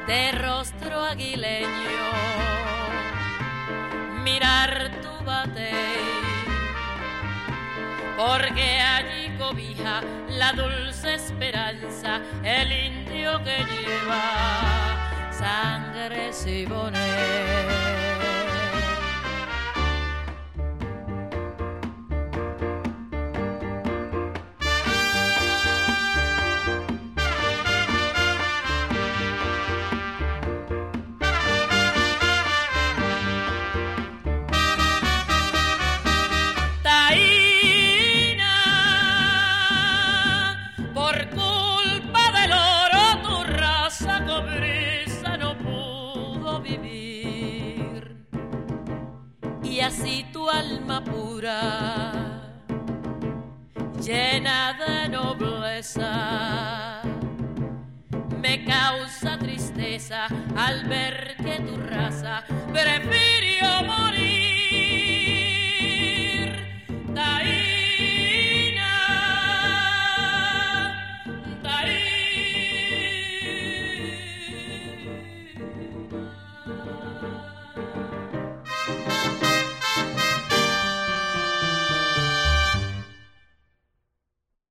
de rostro aguileño, mirar tu batey, porque allí cobija la dulce esperanza, el indio que lleva sangre siboney. Así tu alma pura, llena de nobleza, me causa tristeza al ver que tu raza prefiere